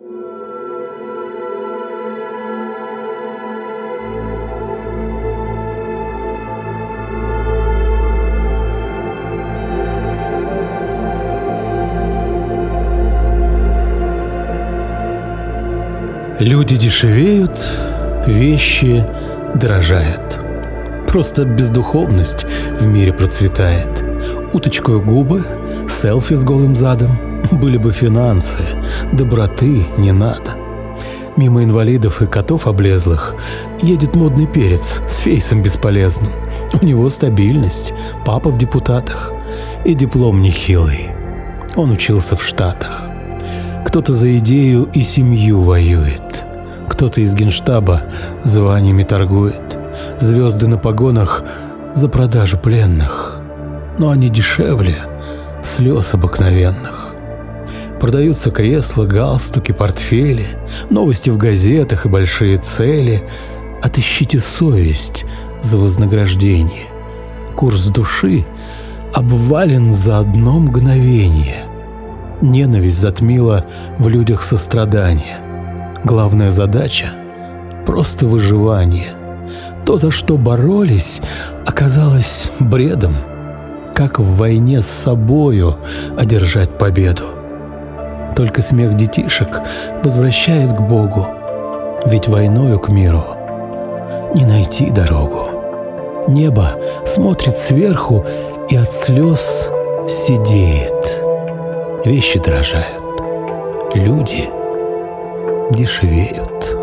Люди дешевеют, вещи дорожают. Просто бездуховность в мире процветает. Уточкою губы, селфи с голым задом. Были бы финансы, доброты не надо. Мимо инвалидов и котов облезлых едет модный перец с фейсом бесполезным. У него стабильность, папа в депутатах и диплом нехилый. Он учился в Штатах. Кто-то за идею и семью воюет. Кто-то из генштаба званиями торгует. Звезды на погонах за продажу пленных. Но они дешевле слез обыкновенных. Продаются кресла, галстуки, портфели, новости в газетах и большие цели. Отыщите совесть за вознаграждение. Курс души обвален за одно мгновение. Ненависть затмила в людях сострадание. Главная задача – просто выживание. То, за что боролись, оказалось бредом. Как в войне с собою одержать победу? Только смех детишек возвращает к Богу. Ведь войною к миру не найти дорогу. Небо смотрит сверху и от слез сидеет. Вещи дорожают, люди дешевеют.